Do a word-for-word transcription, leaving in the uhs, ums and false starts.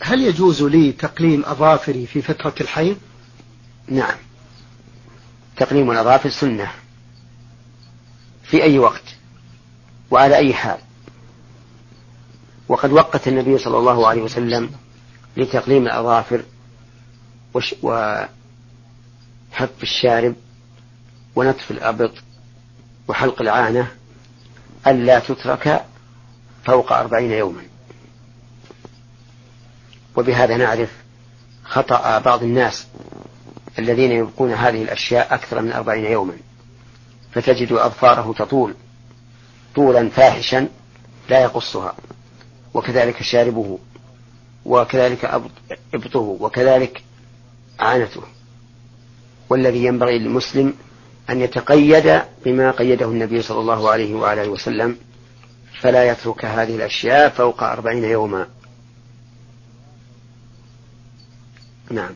هل يجوز لي تقليم أظافري في فترة الحيض؟ نعم، تقليم الأظافر سنة في أي وقت وعلى أي حال. وقد وقت النبي صلى الله عليه وسلم لتقليم الأظافر وحف الشارب ونتف الأبط وحلق العانة ألا تترك فوق أربعين يوما. وبهذا نعرف خطأ بعض الناس الذين يبقون هذه الأشياء أكثر من أربعين يوما، فتجد أظفاره تطول طولا فاحشا لا يقصها، وكذلك شاربه، وكذلك إبطه، وكذلك عانته. والذي ينبغي للمسلم أن يتقيد بما قيده النبي صلى الله عليه وآله وسلم، فلا يترك هذه الأشياء فوق أربعين يوما. نعم.